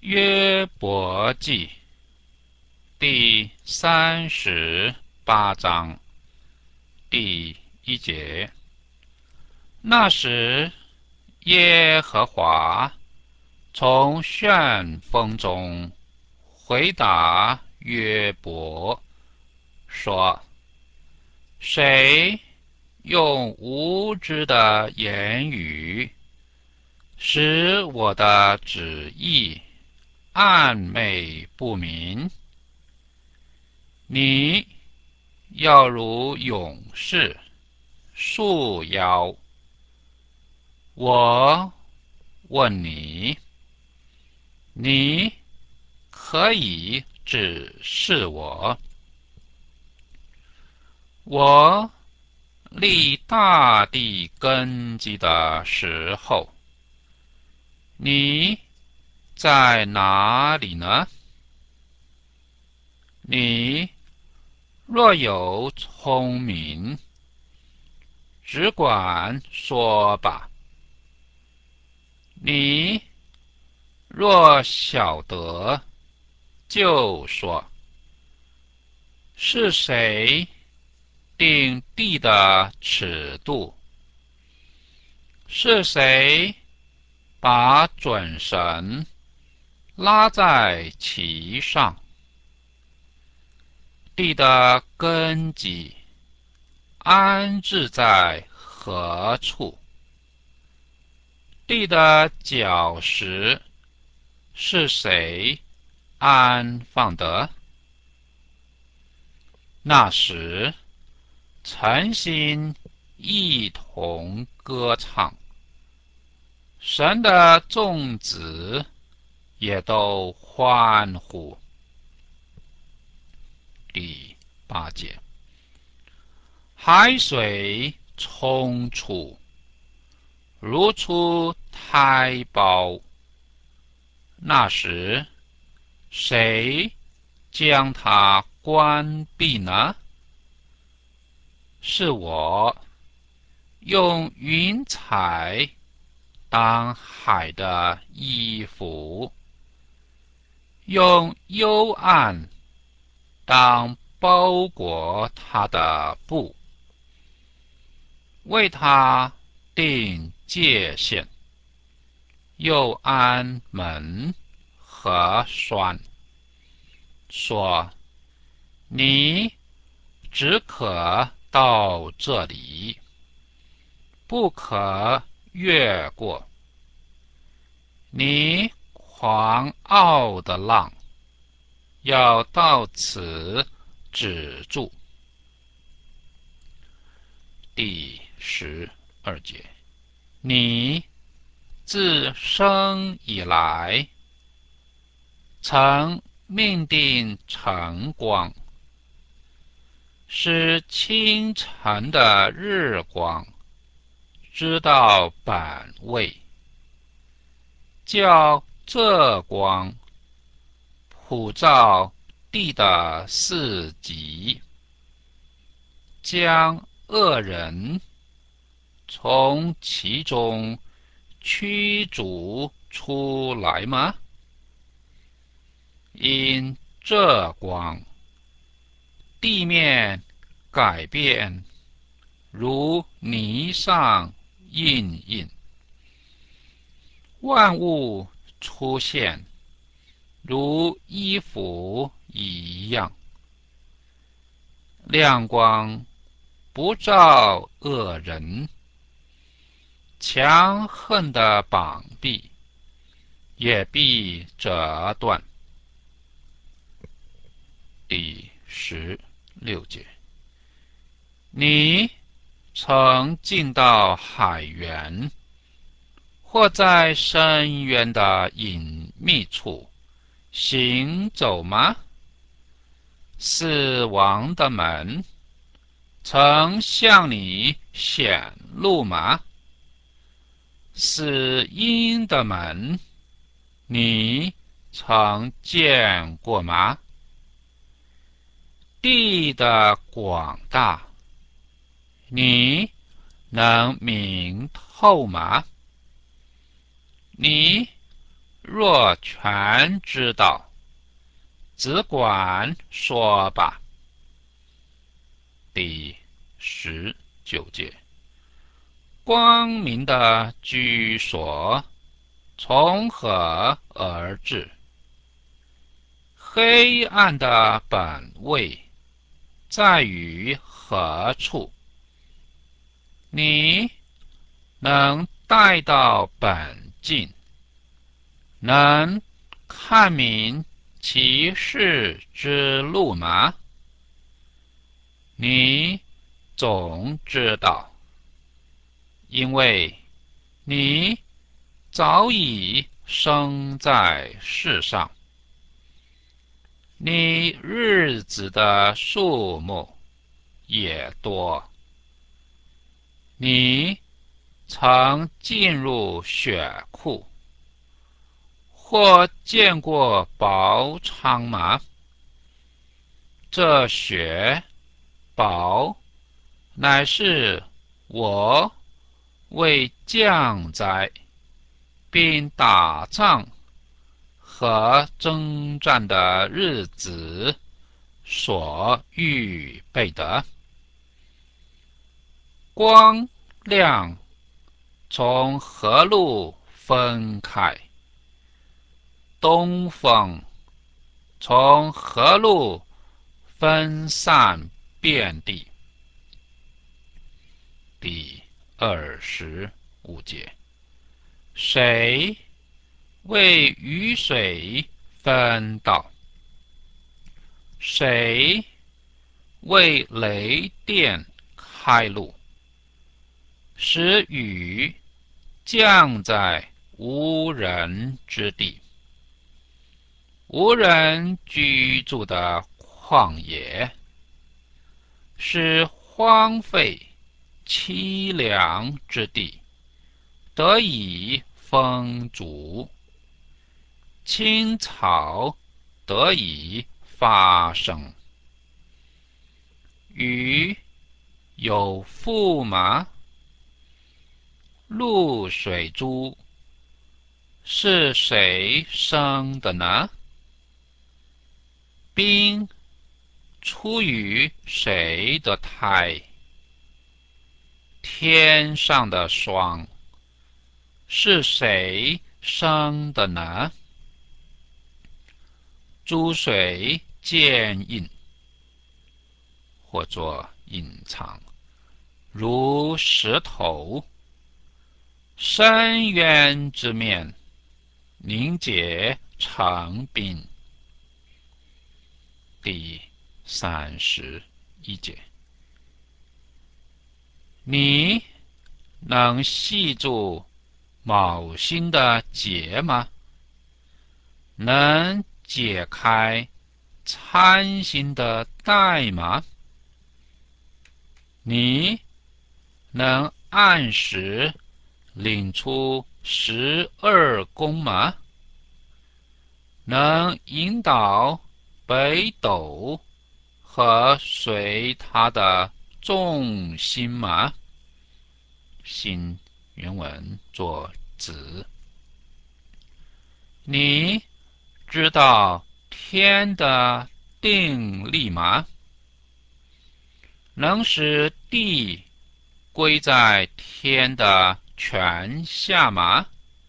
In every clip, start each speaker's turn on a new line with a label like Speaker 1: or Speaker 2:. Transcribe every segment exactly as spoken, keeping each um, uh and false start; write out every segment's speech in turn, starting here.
Speaker 1: 约伯记第三十八章第一节。那时，耶和华从旋风中回答约伯说：谁用无知的言语使我的旨意暧昧不明？你要如勇士束腰。我问你，你可以指示我。我立大地根基的时候，你在哪里呢？你若有聪明，只管说吧。你若晓得，就说：是谁定地的尺度？是谁把准绳拉在其上？地的根基安置在何处？地的角石是谁安放的？那时，诚心一同歌唱，神的众子也都欢呼。第八节。海水冲出，如出胎胞。那时，谁将它关闭呢？是我，用云彩当海的衣服，用幽暗当包裹它的布，为它定界限，又安门和栓，说：你只可到这里，不可越过。你狂傲的浪要到此止住。第十二节。你自生以来，曾命定晨光，使清晨的日光知道本位，叫这光普照地的四极，将恶人从其中驱逐出来吗？因这光，地面改变，如泥上印印，万物出现，如衣服一样。亮光不照恶人，强横的膀臂也必折断。第十六节。你曾进到海源，或在深渊的隐秘处行走吗？死亡的门曾向你显露吗？死荫的门你曾见过吗？地的广大你能明透吗？你若全知道，只管说吧。第十九节，光明的居所从何而至？黑暗的本位在于何处？你能带到本境，能看明其事之路吗？你总知道，因为你早已生在世上。你日子的数目也多。你曾进入血库，或见过宝仓吗？这血宝乃是我为降灾并打仗和征战的日子所预备的。光亮从何路分开？东风从何路分散遍地？第二十五节，谁为雨水分道？谁为雷电开路？使雨降在无人之地，无人居住的旷野，使荒废凄凉之地得以丰足，青草得以发生。雨有驸马，露水珠是谁生的呢？冰出于谁的胎？天上的霜是谁生的呢？珠水坚硬，或作隐藏，如石头。深渊之面凝结成冰。第三十一节，你能系住卯星的结吗？能解开参星的带吗？你能按时领出十二宫吗？能引导北斗和随它的众星吗？新原文作子。你知道天的定力吗？能使地归在天的权下吗？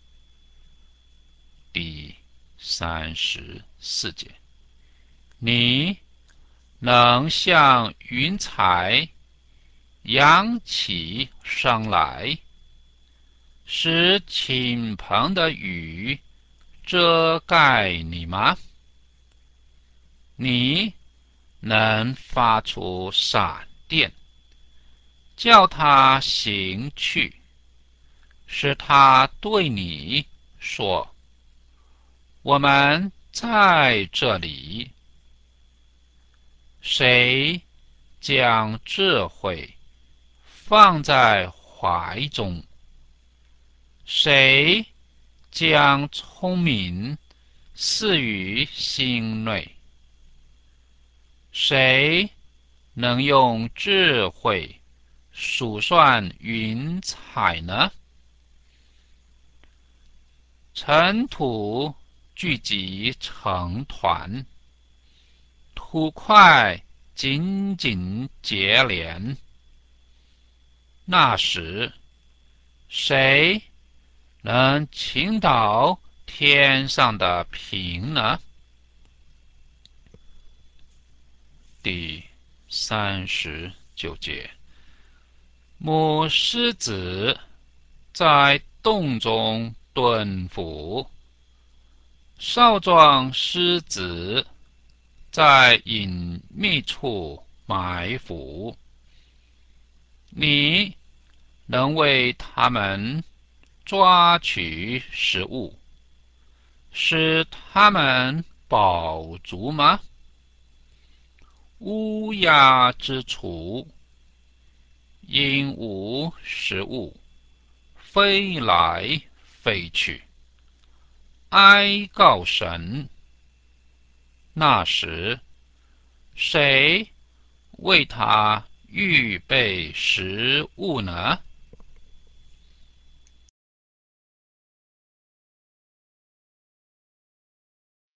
Speaker 1: 第三十四节，你能像云彩扬起上来，使倾盆的雨遮盖你吗？你能发出闪电，叫它行去，使它对你说：我们在这里。谁将智慧放在怀中？谁将聪明赐予心内？谁能用智慧数算云彩呢？ 尘土聚集成团，土块紧紧结连。那时，谁能倾倒天上的瓶呢？第三十九节，母狮子在洞中蹲伏，少壮狮子在隐秘处埋伏。你能为他们抓取食物，使他们饱足吗？乌鸦之雏，鹦鹉食物，飞来飞去，哀告神。那时，谁为他预备食物呢？